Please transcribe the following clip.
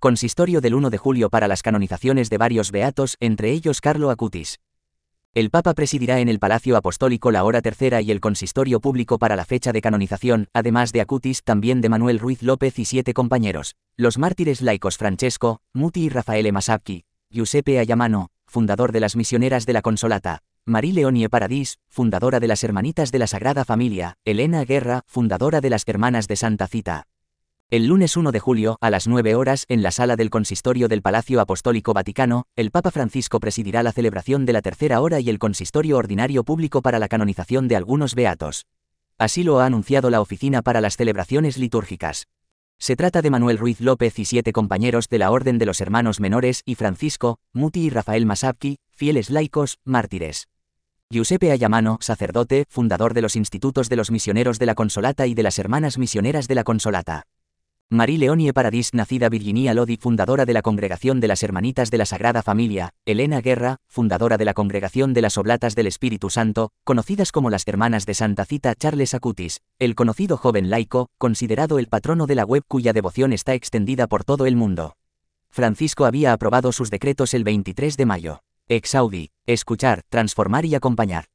Consistorio del 1 de julio para las canonizaciones de varios beatos, entre ellos Carlo Acutis. El Papa presidirá en el Palacio Apostólico la hora tercera y el consistorio público para la fecha de canonización, además de Acutis, también de Manuel Ruiz López y 7 compañeros, los mártires laicos Francesco, Muti y Raffaele Masacchi, Giuseppe Ayamano, fundador de las Misioneras de la Consolata, Marie Leonie Paradis, fundadora de las Hermanitas de la Sagrada Familia, Elena Guerra, fundadora de las Hermanas de Santa Cita. El lunes 1 de julio, a las 9 horas, en la sala del consistorio del Palacio Apostólico Vaticano, el Papa Francisco presidirá la celebración de la tercera hora y el consistorio ordinario público para la canonización de algunos beatos. Así lo ha anunciado la Oficina para las Celebraciones Litúrgicas. Se trata de Manuel Ruiz López y 7 compañeros de la Orden de los Hermanos Menores y Francisco, Muti y Rafael Masacchi, fieles laicos, mártires. Giuseppe Ayamano, sacerdote, fundador de los Institutos de los Misioneros de la Consolata y de las Hermanas Misioneras de la Consolata. Marie Leonie Paradis, nacida Virginia Lodi, fundadora de la Congregación de las Hermanitas de la Sagrada Familia, Elena Guerra, fundadora de la Congregación de las Oblatas del Espíritu Santo, conocidas como las Hermanas de Santa Cita, Charles Acutis, el conocido joven laico, considerado el patrono de la web cuya devoción está extendida por todo el mundo. Francisco había aprobado sus decretos el 23 de mayo. Ex audi, escuchar, transformar y acompañar.